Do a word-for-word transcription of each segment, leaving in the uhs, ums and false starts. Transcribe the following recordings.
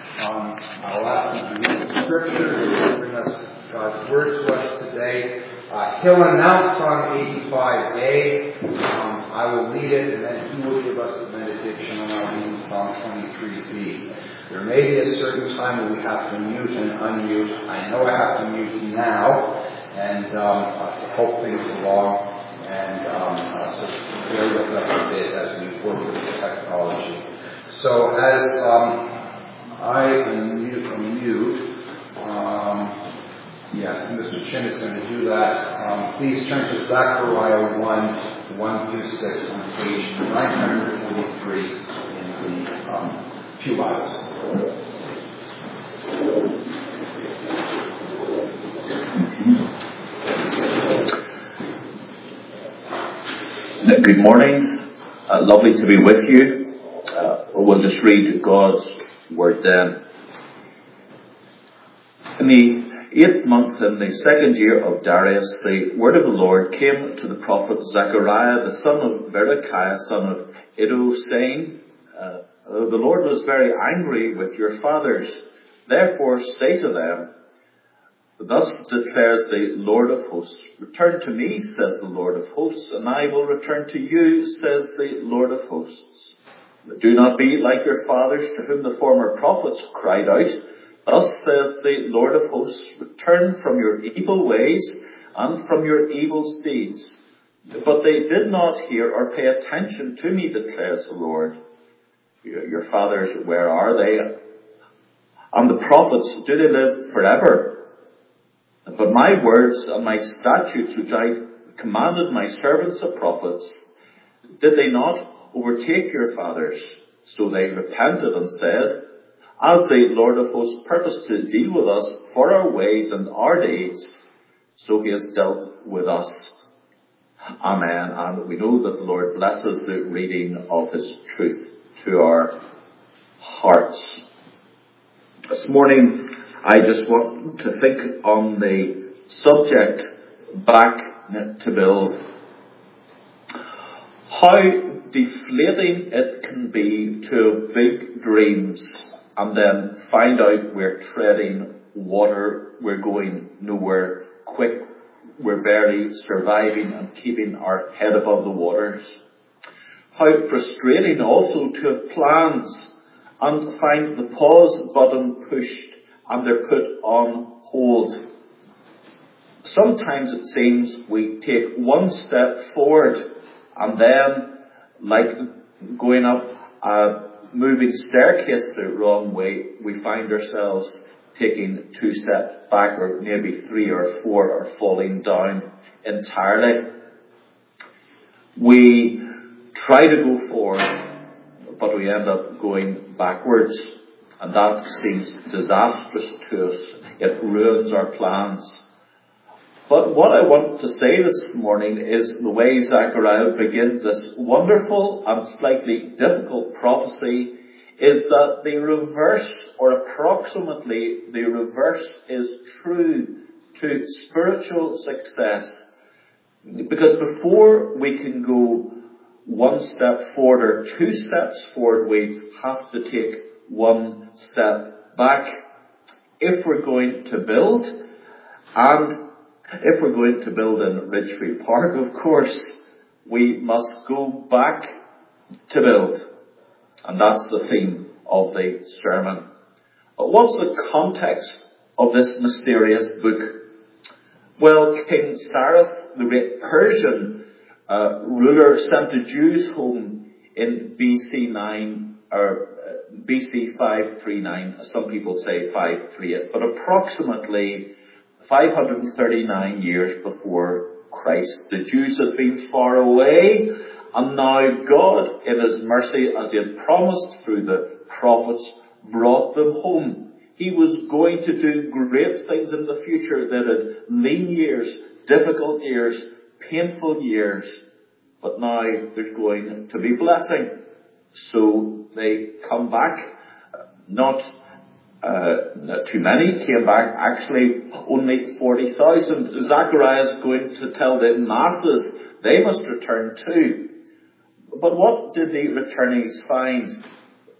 Um, I'll ask you to read the scripture to bring us God's word to us today. Uh, he'll announce Psalm eighty-five A. Um, I will lead it, and then he will give us the benediction, and I'll read Psalm twenty-three B. There may be a certain time when we have to mute and unmute. I know I have to mute now, and um, I hope things along. And um, uh, so bear with us a bit as we work with the technology. So as um, I unmute, unmute um, yes, Mister Chin is going to do that. Um, please turn to Zechariah one, one through six on page nine forty-three in the um, Pew Bibles. Good morning. Uh, lovely to be with you. Uh, we'll just read God's word then. In the eighth month, in the second year of Darius, the word of the Lord came to the prophet Zechariah, the son of Berechiah, son of Iddo, saying, uh, the Lord was very angry with your fathers. Therefore say to them, thus declares the Lord of hosts, return to me, says the Lord of hosts, and I will return to you, says the Lord of hosts. Do not be like your fathers, to whom the former prophets cried out. Thus says the Lord of hosts, return from your evil ways and from your evil deeds. But they did not hear or pay attention to me, declares the Lord. Your fathers, where are they? And the prophets, do they live forever? But my words and my statutes, which I commanded my servants the prophets, did they not overtake your fathers? So they repented and said, as the Lord of hosts purposed to deal with us for our ways and our deeds, so he has dealt with us. Amen. And we know that the Lord blesses the reading of his truth to our hearts. This morning, I just want to think on the subject, back to build. How deflating it can be to have big dreams and then find out we're treading water, we're going nowhere quick, we're barely surviving and keeping our head above the waters. How frustrating also to have plans and find the pause button pushed and they're put on hold. Sometimes it seems we take one step forward and then, like going up a moving staircase the wrong way, we find ourselves taking two steps back, or maybe three or four, or falling down entirely. We try to go forward, but we end up going backwards. And that seems disastrous to us. It ruins our plans. But what I want to say this morning is the way Zechariah begins this wonderful and slightly difficult prophecy is that the reverse, or approximately the reverse, is true to spiritual success. Because before we can go one step forward or two steps forward, we have to take one step back. If we're going to build, and if we're going to build in Ridgefield Park, of course, we must go back to build. And that's the theme of the sermon. But what's the context of this mysterious book? Well, King Cyrus, the great Persian uh, ruler, sent the Jews home in B C nine, or B C five thirty-nine, some people say five thirty-eight, but approximately five hundred thirty-nine years before Christ. The Jews had been far away, and now God, in his mercy, as he had promised through the prophets, brought them home. He was going to do great things in the future. That had lean years, difficult years, painful years, but now there's going to be blessing. So they come back, not uh, too many came back, actually only forty thousand. Zechariah is going to tell the masses they must return too. But what did the returnees find?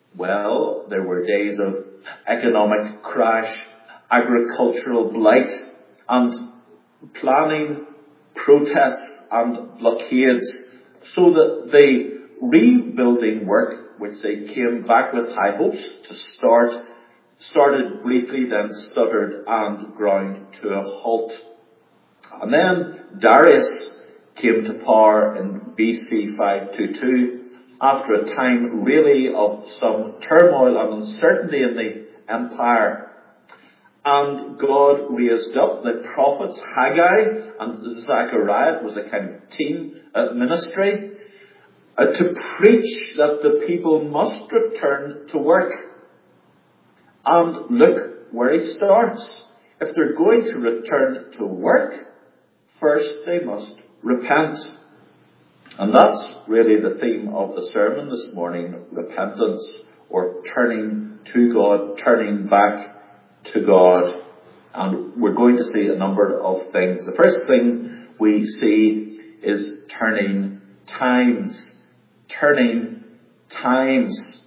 Well, there were days of economic crash, agricultural blight, and planning protests and blockades, so that the rebuilding work, which they came back with high hopes to start, started briefly, then stuttered and ground to a halt. And then Darius came to power in B C five twenty-two, after a time really of some turmoil and uncertainty in the empire. And God raised up the prophets Haggai and Zechariah. It was a kind of team uh, ministry uh, to preach that the people must return to work. And look where he starts. If they're going to return to work, first they must repent. And that's really the theme of the sermon this morning, repentance, or turning to God, turning back to God. And we're going to see a number of things. The first thing we see is turning times. Turning times.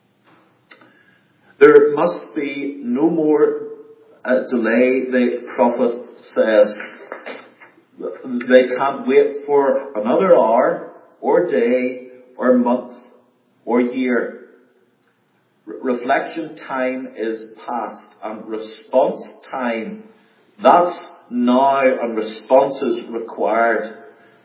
There must be no more uh, delay, the prophet says. They can't wait for another hour, or day, or month, or year. Re- reflection time is past, and response time, that's now, and response is required.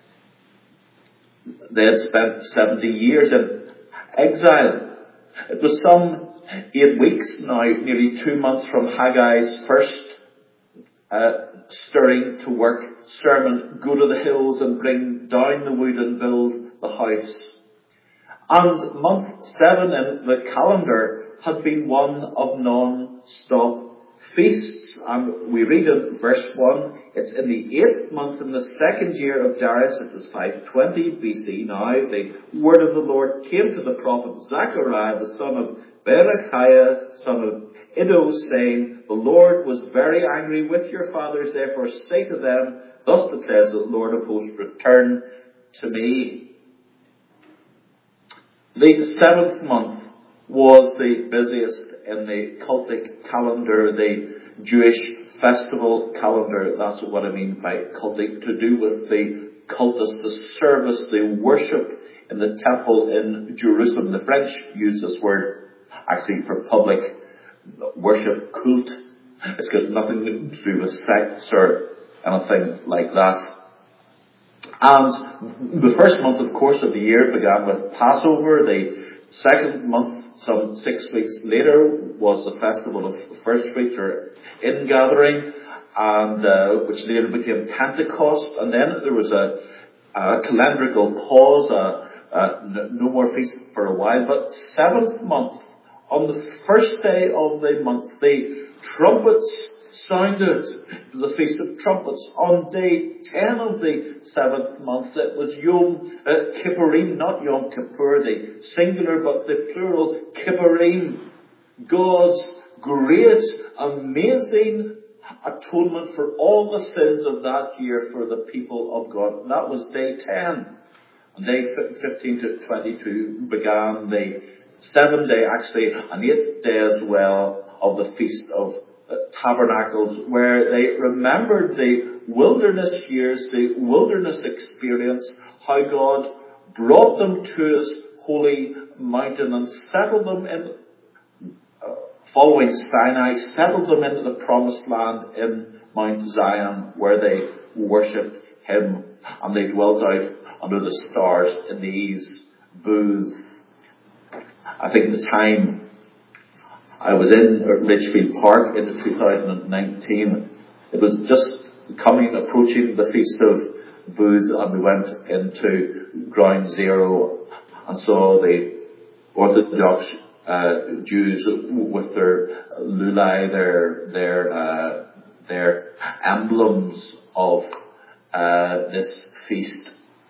They had spent seventy years in exile. It was some eight weeks now, nearly two months from Haggai's first uh, stirring to work sermon, go to the hills and bring down the wood and build the house. And month seven in the calendar had been one of non-stop feasts. And we read in verse one, it's in the eighth month in the second year of Darius, this is five twenty B C now, the word of the Lord came to the prophet Zechariah, the son of Berechiah, son of Iddo, saying, the Lord was very angry with your fathers, therefore say to them, thus declares the Lord of hosts, return to me. The seventh month was the busiest in the cultic calendar, the Jewish festival calendar. That's what I mean by cultic, to do with the cultus, the service, the worship in the temple in Jerusalem. The French use this word actually for public worship, cult. It's got nothing to do with sects or anything like that. And the first month, of course, of the year began with Passover. The second month, some six weeks later, was the festival of first fruits, or ingathering, and uh, which later became Pentecost. And then there was a, a calendrical pause, uh, uh, no more feast for a while. But seventh month, on the first day of the month, the trumpets sounded. It was a feast of trumpets. On day ten of the seventh month, it was Yom uh, Kippurim, not Yom Kippur, the singular but the plural, Kippurim. God's great, amazing atonement for all the sins of that year for the people of God. That was day ten. On day fifteen to twenty-two began the seventh day, actually an eighth day as well, of the Feast of Tabernacles, where they remembered the wilderness years, the wilderness experience, how God brought them to His holy mountain and settled them in, uh, following Sinai, settled them into the promised land in Mount Zion, where they worshipped Him, and they dwelt out under the stars in these booths. I think the time I was in Ridgefield Park in two thousand nineteen, it was just coming, approaching the Feast of Booths, and we went into Ground Zero and saw the Orthodox uh, Jews with their lulae, their their uh, their emblems of uh, this feast.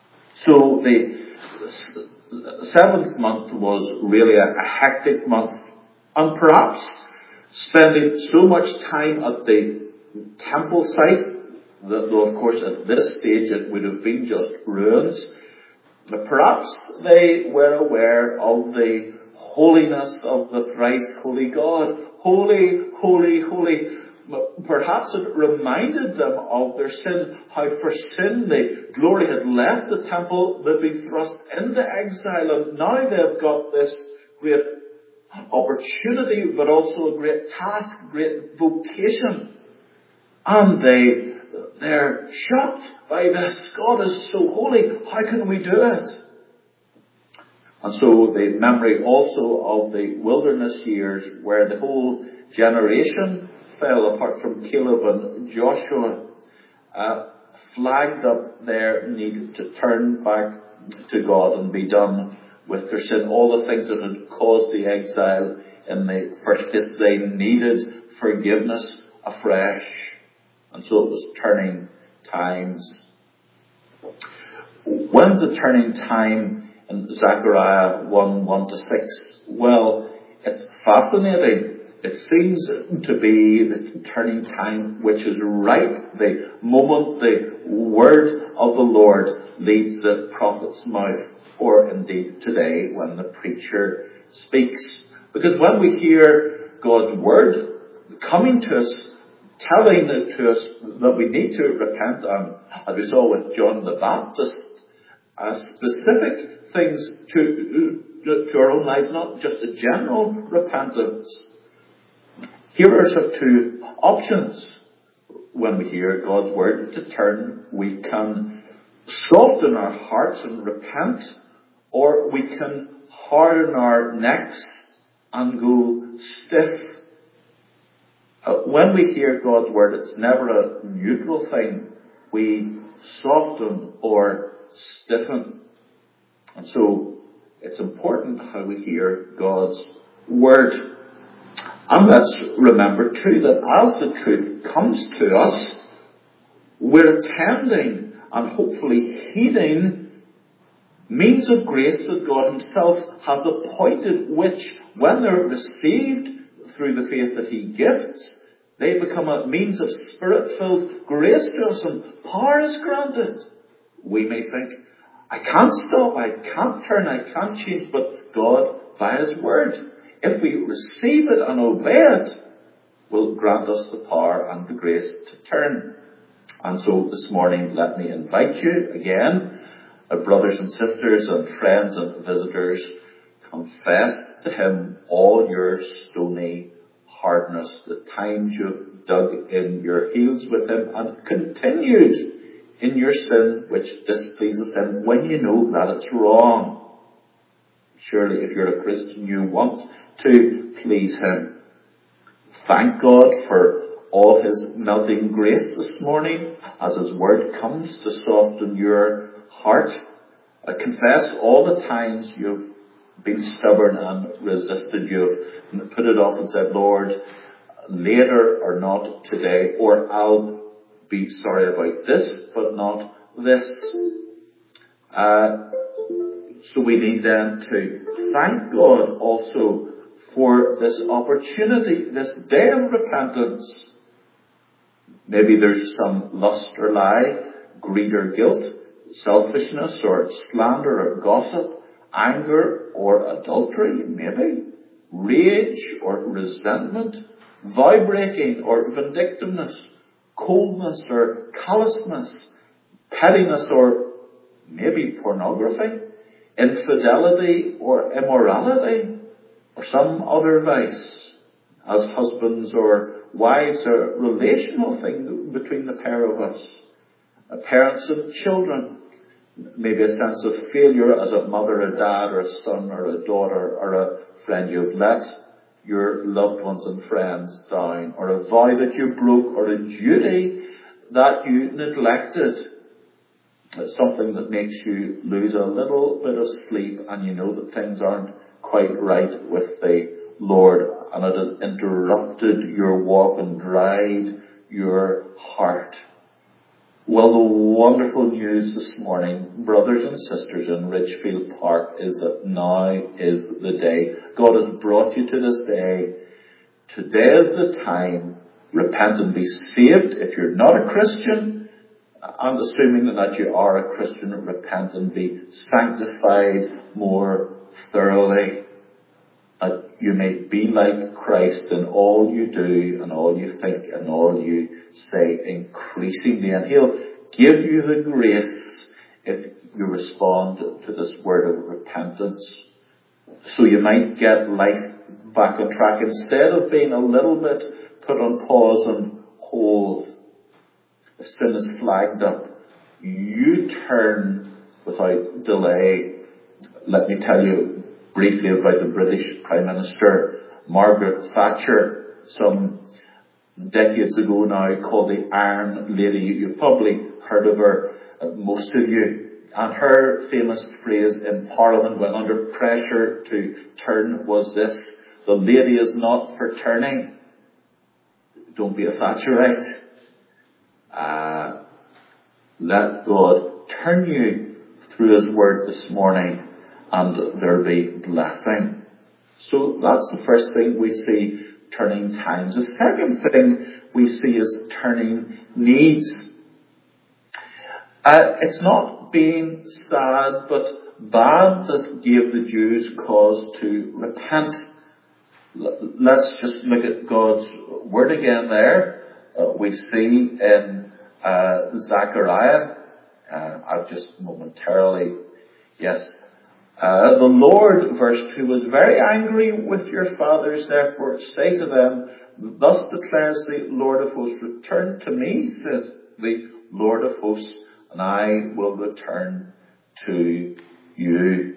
So the seventh month was really a, a hectic month. And perhaps spending so much time at the temple site, that though of course at this stage it would have been just ruins, but perhaps they were aware of the holiness of the thrice holy God. Holy, holy, holy. Perhaps it reminded them of their sin, how for sin the glory had left the temple, they'd been thrust into exile, and now they've got this great opportunity, but also a great task, great vocation. And they, they're shocked by this. God is so holy, how can we do it? And so the memory also of the wilderness years where the whole generation fell, apart from Caleb and Joshua, uh, flagged up their need to turn back to God and be done with their sin. All the things that had caused the exile in the first place, they needed forgiveness afresh. And so it was turning times. When's the turning time in Zechariah one, one to six? Well, it's fascinating. It seems to be the turning time which is right, the moment the word of the Lord leaves the prophet's mouth, or indeed today when the preacher speaks. Because when we hear God's word coming to us, telling it to us that we need to repent, and as we saw with John the Baptist, uh, specific things to, to our own lives, not just a general repentance. Here are some two options when we hear God's word to turn. We can soften our hearts and repent, or we can harden our necks and go stiff. Uh, when we hear God's word, it's never a neutral thing. We soften or stiffen. And so it's important how we hear God's word. And let's remember too that as the truth comes to us, we're attending and hopefully heeding means of grace that God himself has appointed, which when they're received through the faith that he gifts, they become a means of spirit-filled grace to us, and power is granted. We may think, I can't stop, I can't turn, I can't change, but God, by his word, if we receive it and obey it, will grant us the power and the grace to turn. And so this morning, let me invite you again, uh, brothers and sisters and friends and visitors, confess to him all your stony hardness, the times you've dug in your heels with him and continued in your sin which displeases him when you know that it's wrong. Surely if you're a Christian, you want to please him. Thank God for all his melting grace this morning as his word comes to soften your heart. I confess all the times you've been stubborn and resisted. You've put it off and said, Lord, later or not today, or I'll be sorry about this, but not this. Uh, so we need then to thank God also for this opportunity, this day of repentance. Maybe there's some lust or lie, greed or guilt, selfishness or slander or gossip, anger or adultery, maybe, rage or resentment, vow breaking or vindictiveness, coldness or callousness, pettiness or maybe pornography, infidelity or immorality, or some other vice, as husbands or wives, a relational thing between the pair of us, uh, parents and children, maybe a sense of failure as a mother, a dad, or a son, or a daughter, or a friend. You've let your loved ones and friends down, or a vow that you broke, or a duty that you neglected. It's something that makes you lose a little bit of sleep, and you know that things aren't quite right with the Lord, and it has interrupted your walk and dried your heart. Well, the wonderful news this morning, brothers and sisters in Ridgefield Park, is that now is the day. God has brought you to this day. Today is the time. Repent and be saved. If you're not a Christian, I'm assuming that you are a Christian, repent and be sanctified more thoroughly. that you may be like Christ in all you do and all you think and all you say increasingly. And He'll give you the grace if you respond to this word of repentance, so you might get life back on track instead of being a little bit put on pause and hold. If sin is flagged up, you turn without delay. Let me tell you briefly about the British Prime Minister Margaret Thatcher, some decades ago now, called the Iron Lady. You've probably heard of her, uh, most of you. And her famous phrase in Parliament when under pressure to turn was this: the lady is not for turning. Don't be a Thatcherite. Uh, let God turn you through His word this morning, and there'll be blessing. So that's the first thing we see, turning times. The second thing we see is turning needs. Uh, it's not being sad but bad that gave the Jews cause to repent. L- let's just look at God's word again there. Uh, we see in uh, Zechariah, uh, I've just momentarily, yes, Uh, the Lord, verse two, was very angry with your fathers, therefore say to them, thus declares the Lord of hosts, return to me, says the Lord of hosts, and I will return to you.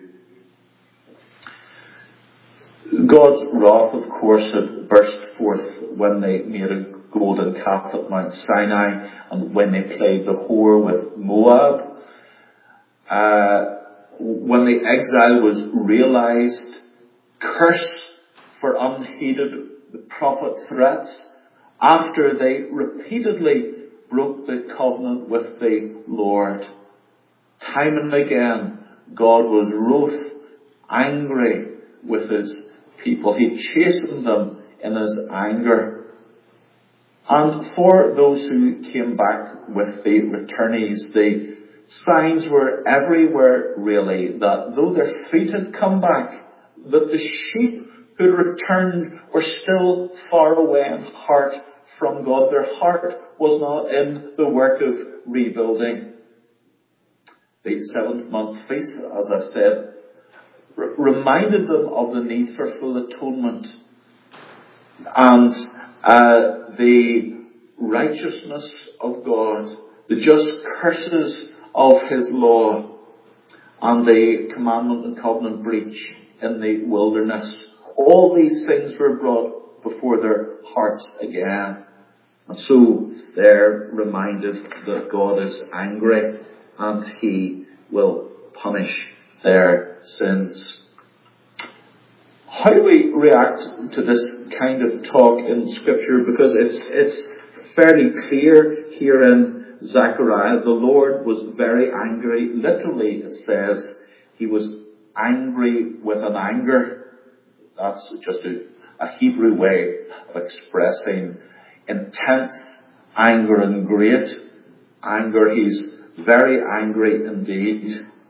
God's wrath, of course, had burst forth when they made a golden calf at Mount Sinai and when they played the whore with Moab. Uh, When the exile was realized, curse for unheeded prophet threats after they repeatedly broke the covenant with the Lord. Time and again, God was wroth, angry with His people. He chastened them in His anger. And for those who came back with the returnees, the signs were everywhere, really, that though their feet had come back, that the sheep who had returned were still far away in heart from God. Their heart was not in the work of rebuilding. The seventh month feast, as I've said, r- reminded them of the need for full atonement and uh, the righteousness of God, the just curses of His law, and the commandment and covenant breach in the wilderness. All these things were brought before their hearts again. And so they're reminded that God is angry and He will punish their sins. How do we react to this kind of talk in Scripture? Because it's, it's fairly clear here in Zechariah, the Lord was very angry. Literally, it says He was angry with an anger. That's just a, a Hebrew way of expressing intense anger and great anger. He's very angry indeed.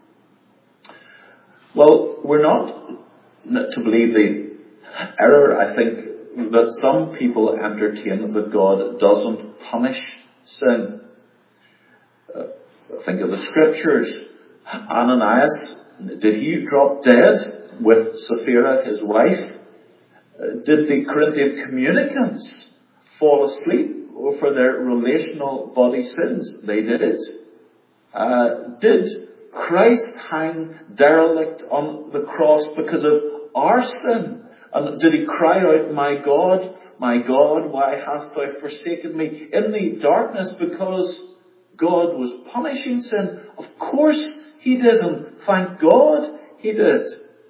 Well, we're not to believe the error, I think, that some people entertain that God doesn't punish sin. Uh, think of the Scriptures. Ananias, did he drop dead with Sapphira, his wife? Uh, did the Corinthian communicants fall asleep for their relational body sins? They did. Uh, did Christ hang derelict on the cross because of our sin? And did He cry out, my God, my God, why hast thou forsaken me? In the darkness, because God was punishing sin? Of course He did, and thank God He did.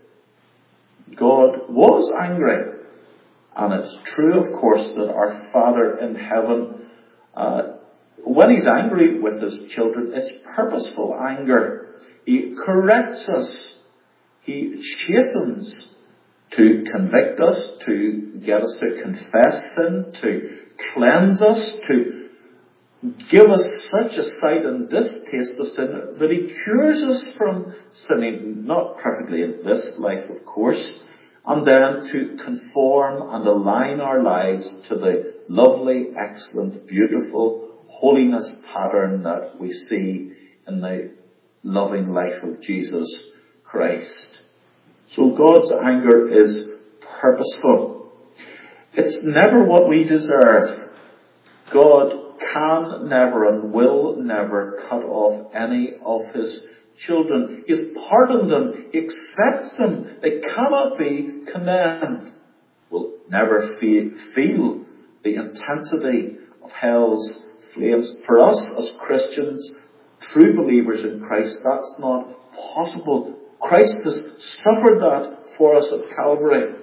God was angry. And it's true, of course, that our Father in heaven, uh, when He's angry with His children, it's purposeful anger. He corrects us. He chastens to convict us, to get us to confess sin, to cleanse us, to give us such a sight and distaste of sin that He cures us from sinning, not perfectly in this life, of course, and then to conform and align our lives to the lovely, excellent, beautiful holiness pattern that we see in the loving life of Jesus Christ. So God's anger is purposeful. It's never what we deserve. God can never and will never cut off any of his children. He has pardoned them. He accepts them. They cannot be condemned. Will never feel, feel the intensity of hell's flames. For us as Christians, true believers in Christ, that's not possible. Christ has suffered that for us at Calvary.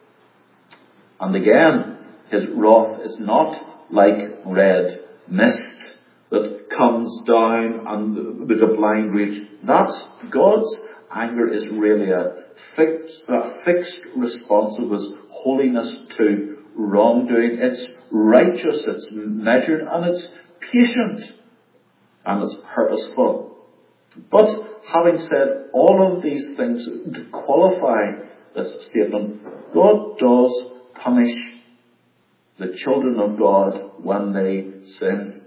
And again, his wrath is not like red mist that comes down and there's a blind rage. That's God's anger is really a fixed, a fixed response of his holiness to wrongdoing. It's righteous, it's measured, and it's patient, and it's purposeful. But having said all of these things to qualify this statement, God does punish the children of God when they sin.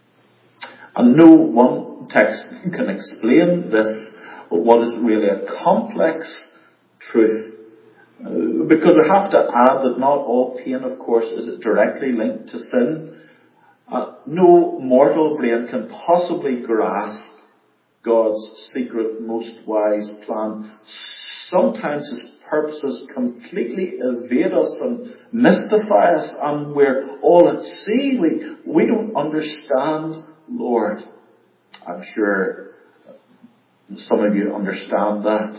And no one text can explain this, but what is really a complex truth. Uh, because we have to add that not all pain, of course, is directly linked to sin. Uh, no mortal brain can possibly grasp God's secret, most wise plan. Sometimes his purposes completely evade us and mystify us, and we're all at sea. We, we don't understand, Lord. I'm sure some of you understand that.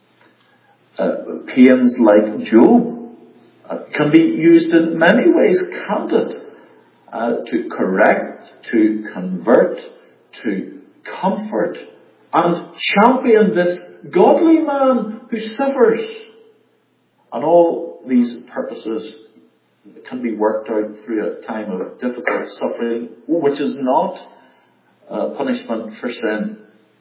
Uh, pains like Job uh, can be used in many ways, can't it? Uh, to correct, to convert, to comfort, and champion this godly man who suffers. And all these purposes can be worked out through a time of difficult suffering, which is not uh, punishment for sin.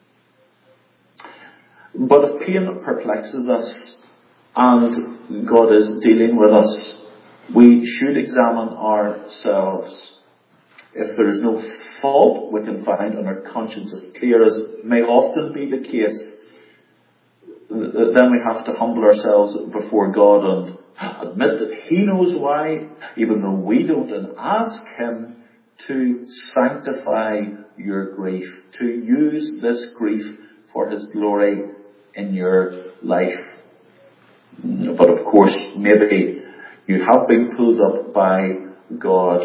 But if pain perplexes us and God is dealing with us, we should examine ourselves. If there is no fault we can find and our conscience is clear, as may often be the case, then we have to humble ourselves before God and admit that he knows why, even though we don't, and ask him to sanctify your grief, to use this grief for his glory in your life. But of course, maybe you have been pulled up by God,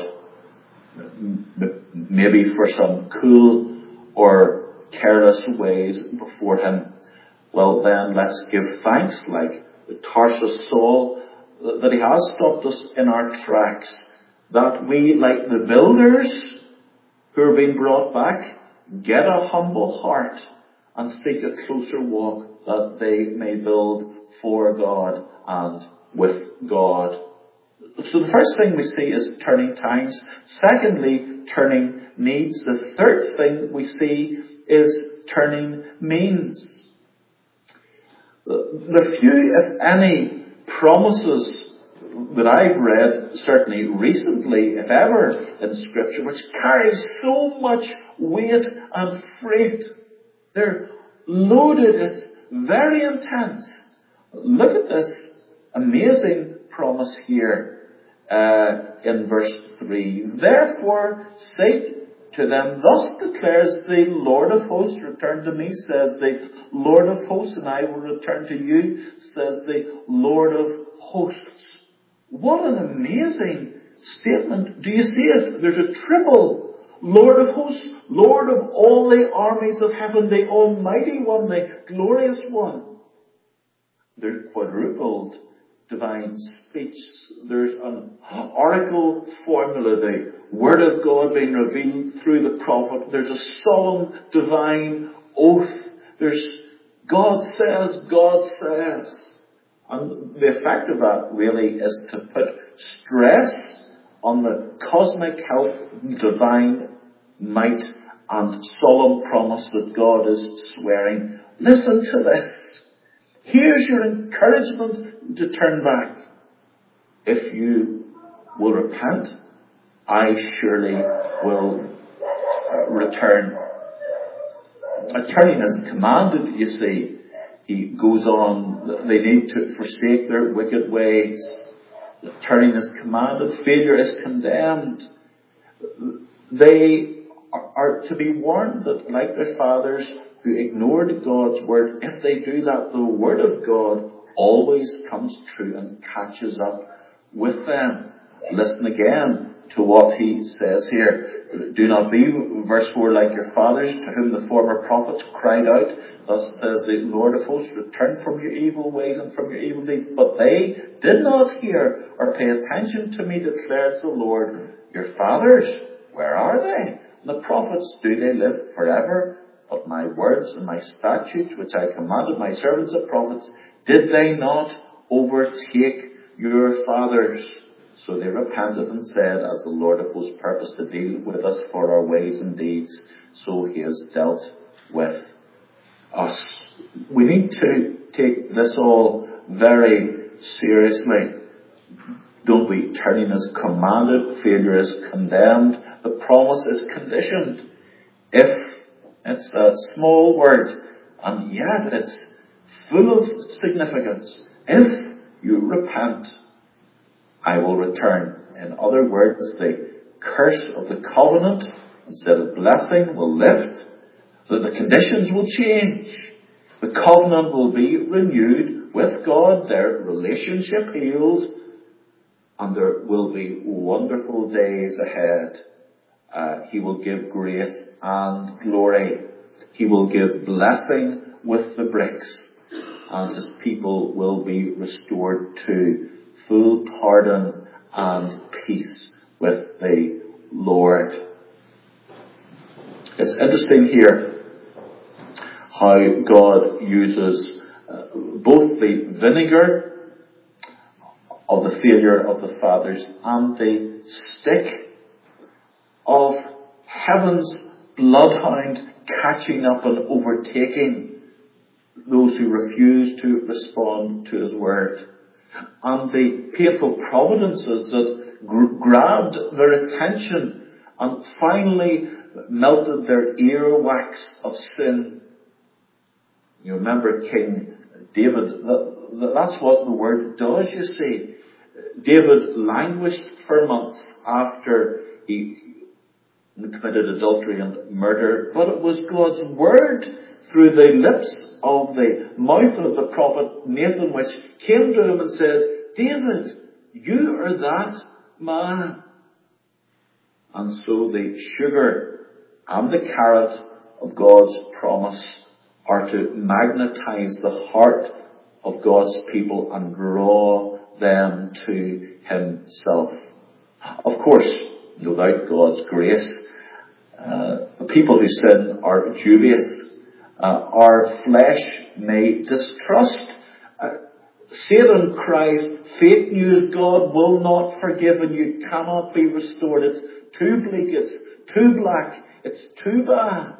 maybe for some cool or careless ways before him. Well then, let's give thanks, like Tarsus Saul, that he has stopped us in our tracks, that we, like the builders who are being brought back, get a humble heart and seek a closer walk, that they may build for God and with God. So the first thing we see is turning times. Secondly, turning needs. The third thing we see is turning means. The few, if any, promises that I've read, certainly recently, if ever, in Scripture, which carry so much weight and freight. They're loaded. It's very intense. Look at this amazing promise here uh, in verse three. Therefore, say to them, thus declares the Lord of hosts, return to me, says the Lord of hosts, and I will return to you, says the Lord of hosts. What an amazing statement. Do you see it? There's a triple Lord of hosts, Lord of all the armies of heaven, the Almighty One, the glorious One. There's quadrupled divine speech. There's an oracle formula, the Word of God being revealed through the prophet. There's a solemn divine oath. There's God says, God says. And the effect of that really is to put stress on the cosmic help, divine might, and solemn promise that God is swearing. Listen to this. Here's your encouragement, to turn back. If you will repent, I surely will uh, return. Uh, turning is commanded, you see. He goes on, they need to forsake their wicked ways. Turning is commanded, failure is condemned. They are, are to be warned that, like their fathers who ignored God's word, if they do that, the word of God always comes true and catches up with them. Listen again to what he says here. Do not be, verse four, like your fathers, to whom the former prophets cried out. Thus says the Lord of hosts, return from your evil ways and from your evil deeds. But they did not hear or pay attention to me, declares the Lord. Your fathers, where are they? And the prophets, do they live forever? But my words and my statutes, which I commanded my servants the prophets, did they not overtake your fathers? So they repented and said, as the Lord of hosts purposed to deal with us for our ways and deeds, so he has dealt with us. We need to take this all very seriously. Don't we? Turning is commanded, failure is condemned, the promise is conditioned. If, it's a small word, and yet it's full of significance. If you repent, I will return. In other words, the curse of the covenant, instead of blessing, will lift. That the conditions will change. The covenant will be renewed with God. Their relationship healed. And there will be wonderful days ahead. Uh, he will give grace and glory. He will give blessing with the bricks. And his people will be restored to full pardon and peace with the Lord. It's interesting here how God uses uh, both the vinegar of the failure of the fathers and the stick of heaven's bloodhound catching up and overtaking those who refuse to respond to his word. And the painful providences that gr- grabbed their attention and finally melted their earwax of sin. You remember King David, that, that's what the word does, you see. David languished for months after he committed adultery and murder, but it was God's word through the lips of the mouth of the prophet Nathan which came to him and said, David, you are that man. And so the sugar and the carrot of God's promise are to magnetize the heart of God's people and draw them to himself. Of course, no doubt God's grace. Uh, the people who sin are dubious. Uh, our flesh may distrust. Uh, Satan cries, fake news, God will not forgive and you cannot be restored. It's too bleak, it's too black, it's too bad.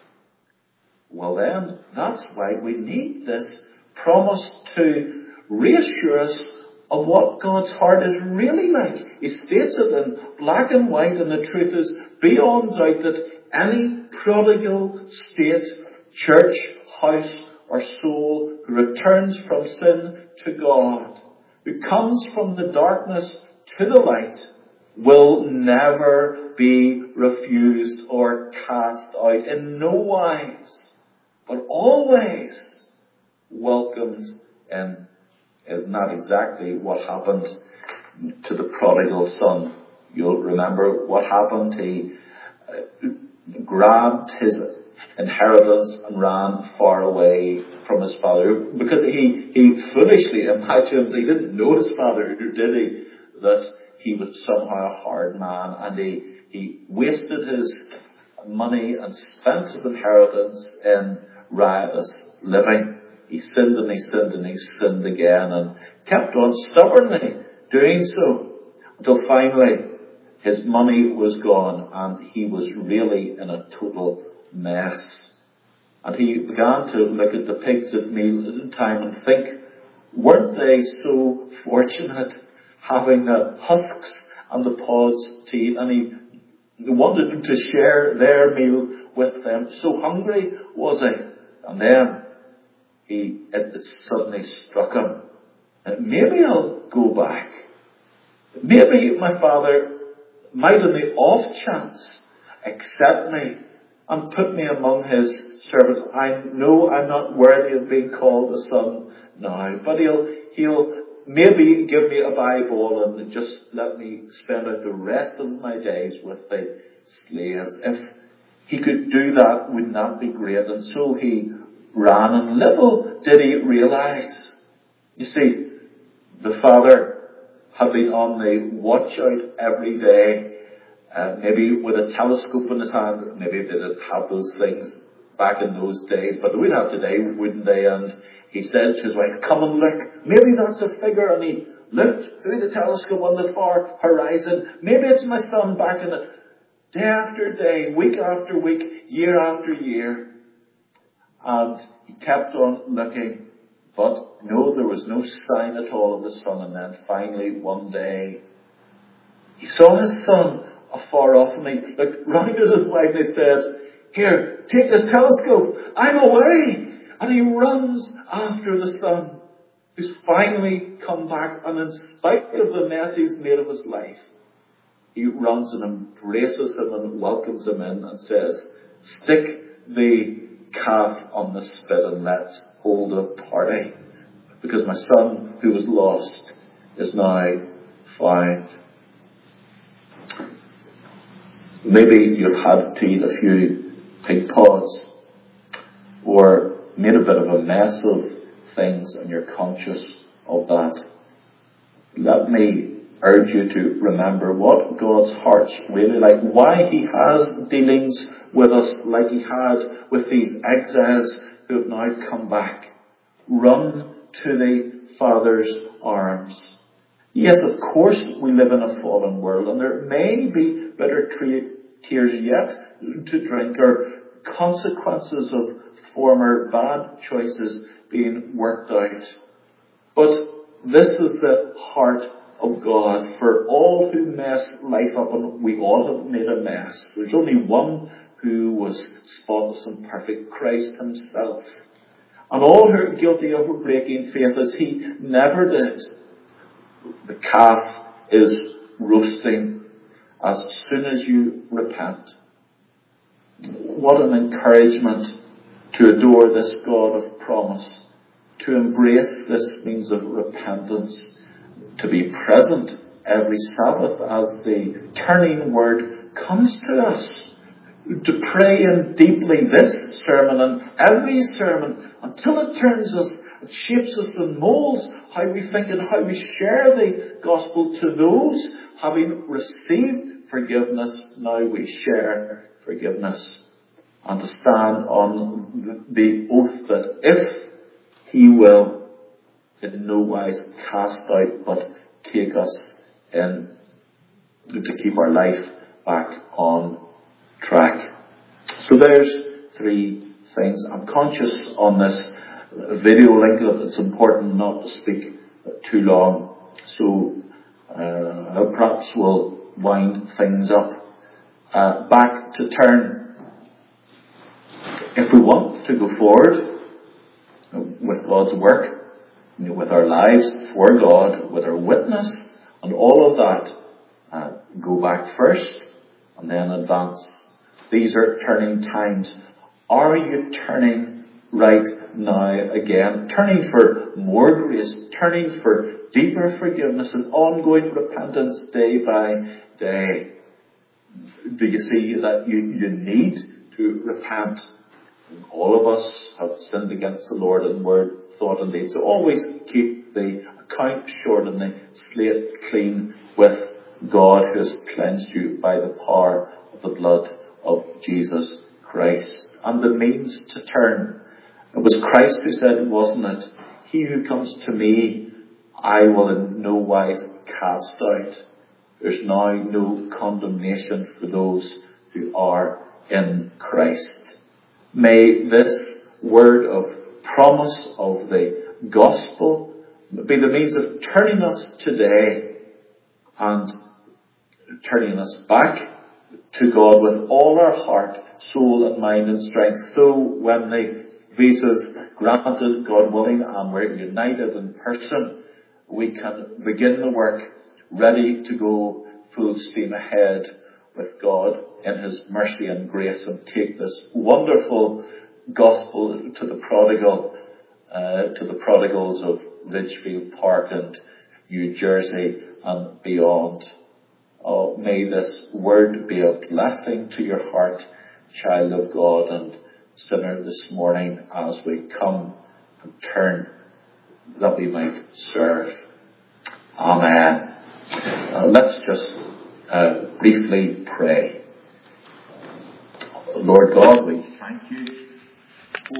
Well then, that's why we need this promise to reassure us of what God's heart is really like. He states it in black and white, and the truth is beyond doubt that any prodigal state, church, house or soul who returns from sin to God, who comes from the darkness to the light, will never be refused or cast out, in no wise, but always welcomed in. Isn't that exactly what happened to the prodigal son? You'll remember what happened. He uh, grabbed his inheritance and ran far away from his father, because he, he foolishly imagined, he didn't know his father, did he, that he was somehow a hard man, and he, he wasted his money and spent his inheritance in riotous living. He sinned and he sinned and he sinned again and kept on stubbornly doing so until finally his money was gone and he was really in a total mess. And he began to look at the pigs at meal time and think, weren't they so fortunate having the husks and the pods to eat? And he wanted to share their meal with them. So hungry was he. And then he, it, it suddenly struck him. Maybe I'll go back. Maybe my father might on the off chance accept me and put me among his servants. I know I'm not worthy of being called a son now, but he'll, he'll maybe give me a Bible and just let me spend out the rest of my days with the slaves. If he could do that, wouldn't that be great? And so he ran, and little did he realize, you see, the father had been on the watch out every day, uh, maybe with a telescope in his hand. Maybe they didn't have those things back in those days, but they would have today, wouldn't they? And he said to his wife, come and look, maybe that's a figure. And he looked through the telescope on the far horizon. Maybe it's my son back in it. Day after day, week after week, year after year. And he kept on looking. But no, there was no sign at all of the son. And then finally, one day, he saw his son afar off, and he looked round at his wife and he said, here, take this telescope. I'm away. And he runs after the son, who's finally come back. And in spite of the mess he's made of his life, he runs and embraces him and welcomes him in and says, stick the calf on the spit and let's hold a party, because my son who was lost is now found. Maybe you've had to eat a few pig pods, or made a bit of a mess of things and you're conscious of that. Let me urge you to remember what God's heart's really like, why he has dealings with us like he had with these exiles who have now come back. Run to the Father's arms. Yes, of course we live in a fallen world, and there may be bitter tre- tears yet to drink, or consequences of former bad choices being worked out. But this is the heart of God for all who mess life up, and we all have made a mess. There's only one who was spotless and perfect, Christ himself. And all who are guilty of breaking faith as he never did. The calf is roasting as soon as you repent. What an encouragement to adore this God of promise, to embrace this means of repentance, to be present every Sabbath as the turning word comes to us, to pray in deeply this sermon and every sermon until it turns us, it shapes us and molds how we think and how we share the gospel to those having received forgiveness. Now we share forgiveness, and to stand on the oath that if he will in no wise cast out but take us in, to keep our life back on track. So there's three things. I'm conscious on this video link that it's important not to speak too long, so uh, perhaps we'll wind things up. Uh, back to turn. If we want to go forward with God's work, you know, with our lives for God, with our witness and all of that, uh, go back first and then advance. These are turning times. Are you turning right now again? Turning for more grace, turning for deeper forgiveness and ongoing repentance day by day. Do you see that you, you need to repent? All of us have sinned against the Lord in word, thought and deed. So always keep the account short and the slate clean with God, who has cleansed you by the power of the blood of Jesus Christ. And the means to turn. It was Christ who said, wasn't it? He who comes to me, I will in no wise cast out. There's now no condemnation for those who are in Christ. May this word of promise of the gospel be the means of turning us today and turning us back to God with all our heart, soul and mind and strength. So when the visa's granted, God willing, and we're united in person, we can begin the work ready to go full steam ahead with God in His mercy and grace and take this wonderful gospel to the prodigal, uh, to the prodigals of Ridgefield Park and New Jersey and beyond. Oh, may this word be a blessing to your heart, child of God and sinner, this morning as we come and turn that we might serve. Amen. Uh, let's just uh, briefly pray. Lord God, we thank you